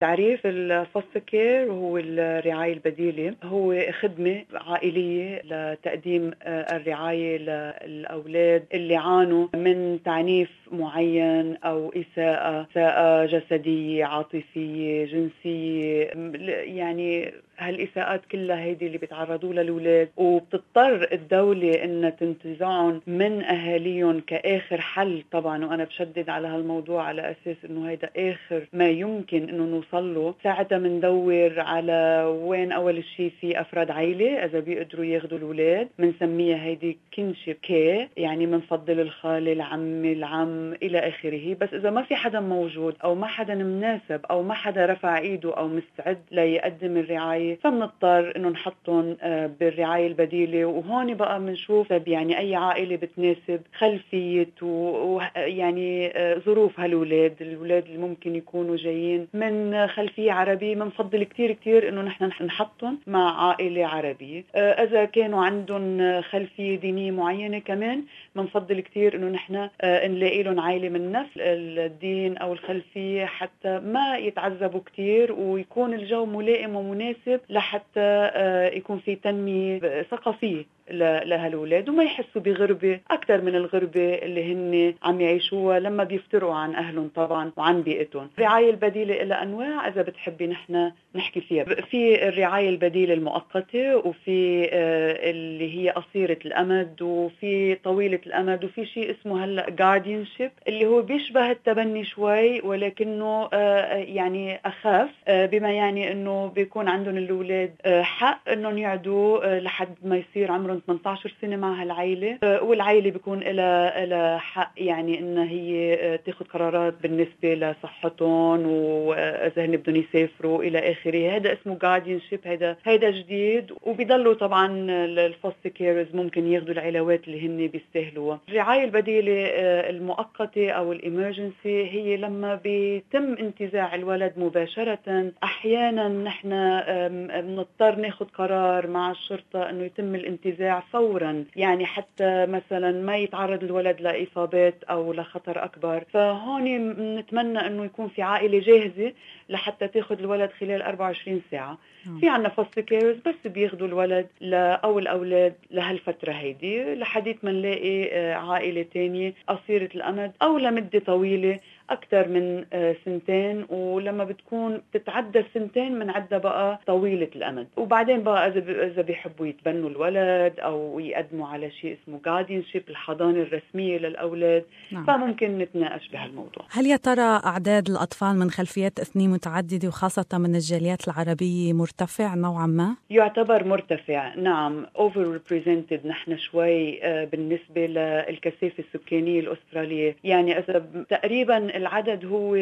تعريف الفوستر كير هو الرعاية البديلة، هو خدمة عائلية لتقديم الرعاية للأولاد اللي عانوا من تعنيف معين أو إساءة جسدية، عاطفية، جنسية، يعني هالإساءات كلها هيدي اللي بيتعرضوا للأولاد، وبتضطر الدولة إنها تنتزعهم من أهاليهم كآخر حل طبعا. وأنا بشدد على هالموضوع على أساس إنه هيدا آخر ما يمكن إنه نوصل له. ساعتها مندور على وين أول شيء في أفراد عائلة إذا بيقدروا ياخدوا الأولاد، منسميها هيدي كينشيب كير، يعني منفضل الخالة، العم إلى آخره. بس إذا ما في حدا موجود أو ما حدا مناسب أو ما حدا رفع إيده أو مستعد ليقدم الرعاية، فمنضطر إنه نحطهم بالرعاية البديلة. وهون بقى منشوف يعني أي عائلة بتناسب خلفية ويعني ظروف هالولاد. الولاد اللي ممكن يكونوا جايين من خلفية عربية منفضل كتير كتير إنه نحن نحطهم مع عائلة عربية. إذا كانوا عندهم خلفية دينية معينة كمان منفضل كتير إنه نحن نلاقي لهم عائلة من نفس الدين أو الخلفية حتى ما يتعذبوا كتير ويكون الجو ملائم ومناسب لحتى يكون في تنمية ثقافية لهالولاد وما يحسوا بغربة أكثر من الغربة اللي هن عم يعيشوها لما بيفترقوا عن أهلهم طبعا وعن بيئتهم. الرعاية البديلة إلى أنواع إذا بتحبي نحن نحكي فيها. في الرعاية البديلة المؤقتة، وفي اللي هي قصيرة الأمد، وفي طويلة الأمد، وفي شيء اسمه هلأ guardianship اللي هو بيشبه التبني شوي ولكنه يعني أخف، بما يعني أنه بيكون عندهم الأولاد حق أنهم يعدوا لحد ما يصير عمرهم 18 سنة مع هالعائلة، والعائلة بيكون لها حق يعني أنها هي تاخد قرارات بالنسبة لصحتهم وإذا هن بدهم يسافروا إلى آخره. هذا اسمه guardianship، هذا جديد. وبيضلوا طبعا الفوستر كيرز ممكن ياخدوا العلاوات اللي هن بيستاهلوها. الرعاية البديلة المؤقتة أو الإمرجنسي هي لما بيتم انتزاع الولد مباشرة. أحيانا نحن بنضطر ناخد قرار مع الشرطة أنه يتم الانتزاع فورا، يعني حتى مثلا ما يتعرض الولد لإصابات أو لخطر أكبر. فهون نتمنى أنه يكون في عائلة جاهزة لحتى تاخد الولد خلال 24 ساعة. في عنا فوستر كيرز بس بياخدوا الولد أو الأولاد لهالفترة هيدي لحديث ما نلاقي عائلة تانية قصيرة الأمد أو لمدة طويلة أكثر من 2 سنين. ولما بتكون تتعدى 2 من عدة بقى طويلة الأمد. وبعدين بقى إذا بيحبوا يتبنوا الولد أو يقدموا على شيء اسمه guardianship، الحضانة الرسمية للأولاد، فممكن نتناقش بهالموضوع. هل يا ترى أعداد الأطفال من خلفيات إثنية متعددة وخاصة من الجاليات العربية مرتفع نوعا ما؟ يعتبر مرتفع، نعم. overrepresented نحن شوي بالنسبة للكثافة السكانية الأسترالية. يعني إذا تقريبا العدد هو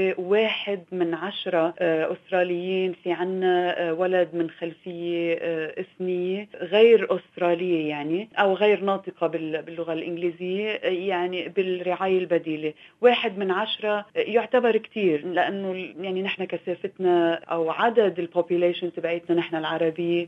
1/10 أستراليين في عنا ولد من خلفية إثنية غير أسترالية يعني أو غير ناطقة باللغة الإنجليزية يعني بالرعاية البديلة. 1/10 يعتبر كتير، لأنه يعني نحن كثافتنا أو عدد البوبوليشن تبعتنا نحن العربية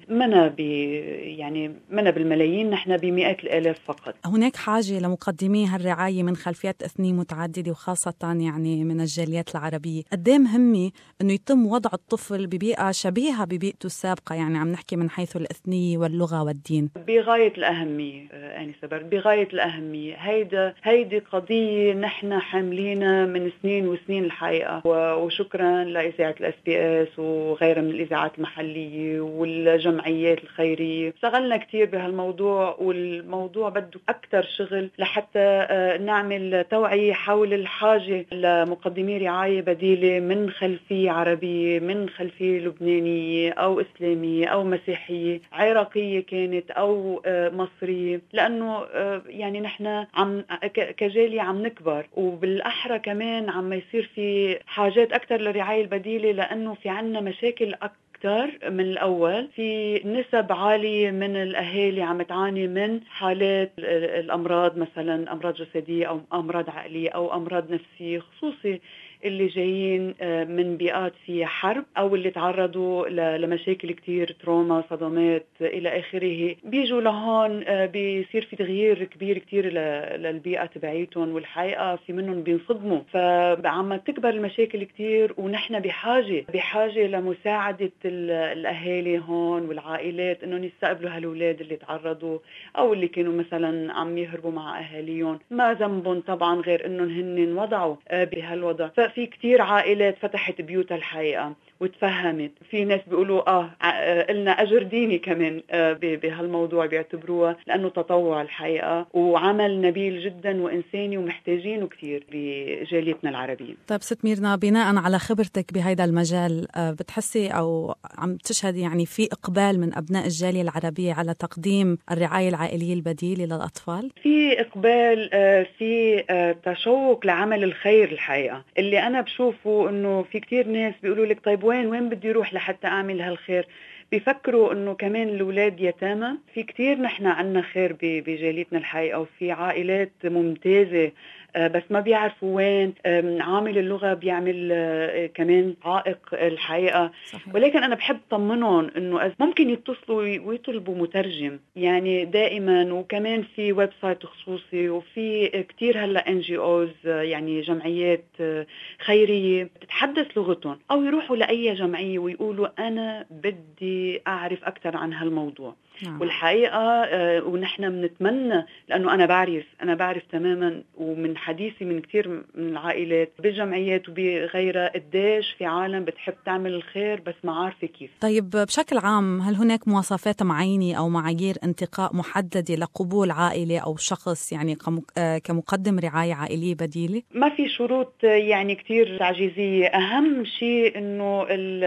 منا بالملايين، نحن بمئات الآلاف فقط. هناك حاجة لمقدمي هالرعاية من خلفيات إثنية متعددة وخاصة يعني من الجاليات العربية. قديه مهمة أنه يتم وضع الطفل ببيئة شبيهة ببيئته السابقة، يعني عم نحكي من حيث الإثنية واللغة والدين. بغاية الأهمية آنسة برد، بغاية الأهمية. هيدي قضية نحن حاملينها من سنين وسنين الحقيقة. وشكرا لإذاعة الSBS وغيرها من الإذاعات المحلية والجمعيات الخيرية. اشتغلنا كتير بهالموضوع، والموضوع بده أكتر شغل لحتى نعمل توعية حول الحاجة لمقدمي رعاية بديلة من خلفية عربية، من خلفية لبنانية أو إسلامية أو مسيحية، عراقية كانت أو مصرية. لأنه يعني نحن كجالية عم نكبر، وبالأحرى كمان عم يصير في حاجات أكتر للرعاية البديلة، لأنه في عنا مشاكل أكتر من الأول. في نسب عالية من الأهالي عم تعاني من حالات الأمراض، مثلا أمراض جسدية أو أمراض عقلية أو أمراض نفسية، خصوصي اللي جايين من بيئات فيها حرب أو اللي تعرضوا لمشاكل كتير، تروما، صدمات إلى آخره، بيجوا لهون بيصير في تغيير كبير كتير للبيئة تبعيتهم، والحقيقة في منهم بينصدموا. فعما تكبر المشاكل كتير، ونحن بحاجة لمساعدة الأهالي هون والعائلات إنهم يستقبلوا هالأولاد اللي تعرضوا أو اللي كانوا مثلا عم يهربوا مع أهاليهم، ما ذنبهم طبعا غير إنهم هن وضعوا بهالوضع. ففي كتير عائلات فتحت بيوتها الحقيقة وتفهمت. في ناس بيقولوا قلنا أجر ديني كمان بهالموضوع، بيعتبروها لأنه تطوع الحقيقة وعمل نبيل جدا وإنساني ومحتاجينه كتير بجاليتنا العربية. طيب ست ميرنا، بناء على خبرتك بهذا المجال، بتحسي أو عم تشهد يعني في إقبال من أبناء الجالية العربية على تقديم الرعاية العائلية البديلة للأطفال؟ في إقبال، في تشوق لعمل الخير الحقيقة. اللي أنا بشوفه إنه في كتير ناس بيقولوا لك طيب وين بدي أروح لحتى أعمل هالخير؟ بيفكروا إنه كمان الأولاد يتامى. في كتير نحن عنا خير بجاليتنا الحقيقة، وفي عائلات ممتازة بس ما بيعرفوا وين. عامل اللغة بيعمل كمان عائق الحقيقة. صحيح. ولكن أنا بحب طمنهم إنه ممكن يتصلوا ويطلبوا مترجم يعني دائما، وكمان في ويب سايت خصوصي، وفي كتير هلا NGOs يعني جمعيات خيرية تتحدث لغتهم، أو يروحوا لأي جمعية ويقولوا أنا بدي أعرف أكثر عن هالموضوع. نعم. والحقيقة ونحن بنتمنى، لأنه أنا بعرف تماما، ومن حديثي من كتير من العائلات بالجمعيات وبغيرها، قديش في عالم بتحب تعمل الخير بس ما عارفة كيف. طيب بشكل عام، هل هناك مواصفات معينة أو معايير انتقاء محددة لقبول عائلة أو شخص يعني كمقدم رعاية عائلية بديلة؟ ما في شروط يعني كتير تعجيزية. أهم شيء إنه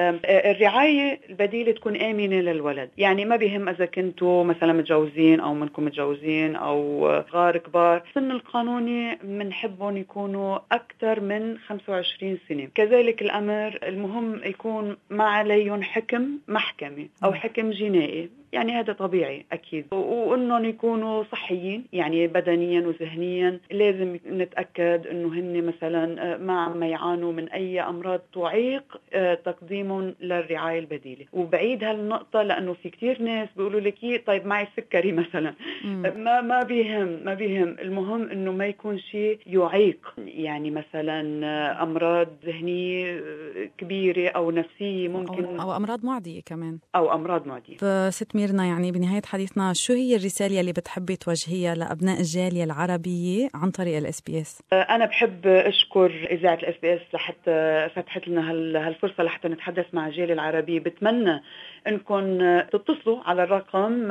الرعاية البديلة تكون آمنة للولد. يعني ما بيهم إذا كنتوا مثلا متجوزين أو منكم متجوزين أو صغار كبار، السن القانوني منحبهم يكونوا أكثر من 25 سنة. كذلك الأمر المهم يكون ما عليهم حكم محكمة أو حكم جنائي، يعني هذا طبيعي أكيد. وإنهم يكونوا صحيين يعني بدنيا وذهنيا. لازم نتأكد إنه هن مثلا ما عم يعانوا من أي أمراض تعيق تقديمهم للرعاية البديلة. وبعيد هالنقطة لأنه في كتير ناس بيقولوا لك طيب معي سكري مثلا، ما بيهم. المهم إنه ما يكون شيء يعيق، يعني مثلا أمراض ذهنية كبيرة أو نفسية ممكن، أو أمراض معدية كمان، أو أمراض معدية. فست ميرنا، يعني بنهاية حديثنا، شو هي الرسالة اللي بتحبي توجهيها لأبناء الجالية العربية عن طريق الSBS؟ أنا بحب أشكر إذاعة الSBS لحتى فتحت لنا هالفرصة لحتى نتحدث مع الجالية العربية. بتمنى أنكم تتصلوا على الرقم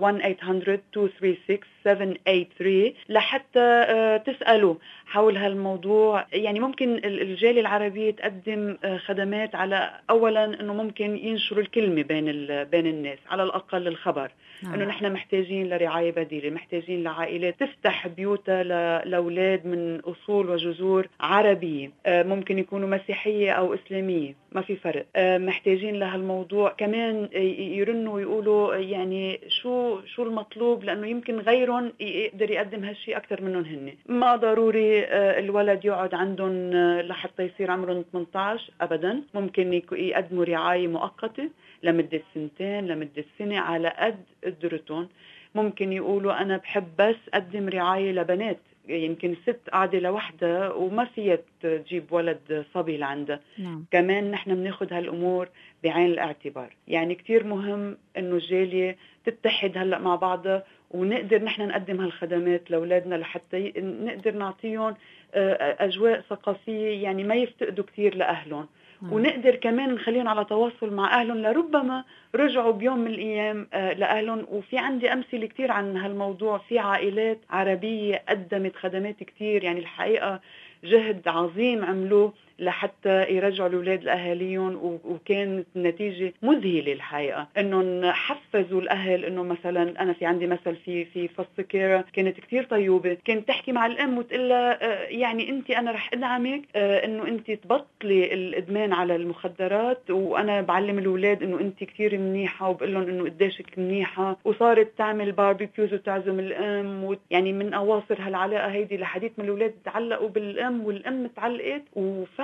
1-800-236-783 لحتى تسألوا حول هالموضوع. يعني ممكن الجالية العربية تقدم خدمات على أولا أنه ممكن ينشروا الكلمة بين الناس، على الأقل الخبر أنه نحن محتاجين لرعاية بديلة، محتاجين لعائلات تفتح بيوتها لأولاد من أصول وجذور عربية، ممكن يكونوا مسيحية أو إسلامية، ما في فرق. محتاجين لهالموضوع كمان يرنوا ويقولوا يعني شو المطلوب، لأنه يمكن غيرهم يقدر يقدم هالشيء أكثر منهم هن. ما ضروري الولد يقعد عندهم لحتى يصير عمرهم 18 أبدا. ممكن يقدموا رعاية مؤقتة لمدة 2 لمدة سنة على قد قدرتهم. ممكن يقولوا أنا بحب بس أقدم رعاية لبنات، يمكن ست قاعدة لوحدها وما فيها تجيب ولد صبي لعندها. كمان نحن بناخد هالأمور بعين الاعتبار. يعني كتير مهم إنه الجالية تتحد هلأ مع بعضها، ونقدر نحن نقدم هالخدمات لأولادنا لحتى نقدر نعطيهم أجواء ثقافية يعني ما يفتقدوا كتير لأهلهم. ونقدر كمان نخليهم على تواصل مع أهلهم لربما رجعوا بيوم من الأيام لأهلهم. وفي عندي أمثلة كتير عن هالموضوع. في عائلات عربية قدمت خدمات كتير، يعني الحقيقة جهد عظيم عملوه لحتى يرجعوا الأولاد لأهاليهم، وكانت النتيجة مذهلة الحقيقة. إنهم حفزوا الأهل. إنه مثلا أنا في عندي مثل في فص كيرا كانت كتير طيوبة، كانت تحكي مع الأم وتقلها يعني أنا رح أدعمك إنه أنت تبطلي الإدمان على المخدرات، وأنا بعلم الأولاد إنه أنت كتير منيحة، وبقول لهم إنه قديشك منيحة. وصارت تعمل باربيكيوز وتعزم الأم، يعني من أواصر هالعلاقة هيدي لحديث من الأولاد تعلقوا بالأم والأم تعلقت وفهم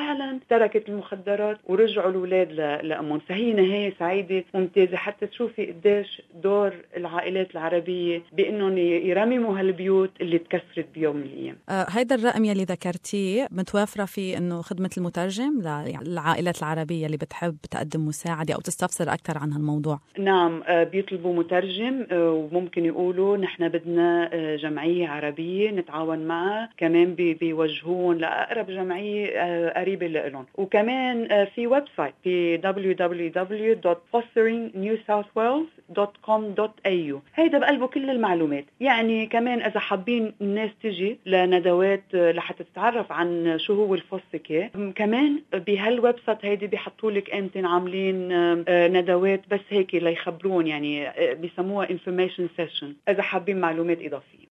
فعلا تركت المخدرات ورجعوا الأولاد لأمهم. فهي نهاية سعيدة ممتازة حتى تشوفي قديش دور العائلات العربية بأنهم يرمموا هالبيوت اللي تكسرت بيوم من الأيام. هيدا الرقم يلي ذكرتيه متوافرة فيه إنه خدمة المترجم للعائلات العربية اللي بتحب تقدم مساعدة أو تستفسر أكثر عن هالموضوع؟ نعم، بيطلبوا مترجم، وممكن يقولوا نحن بدنا جمعية عربية نتعاون معها، كمان بيوجهون لأقرب جمعية قريبة لهم. وكمان في ويب سايت في www.fosteringnewsouthwales.com.au، هيدا بقلبه كل المعلومات. يعني كمان إذا حابين الناس تجي لندوات لحتى تتعرف عن شو هو الفوستر، كمان بهالويب سايت هيدي بيحطوا لك أمتى عاملين ندوات بس هيك ليخبرون، يعني بيسموها information session إذا حابين معلومات إضافية.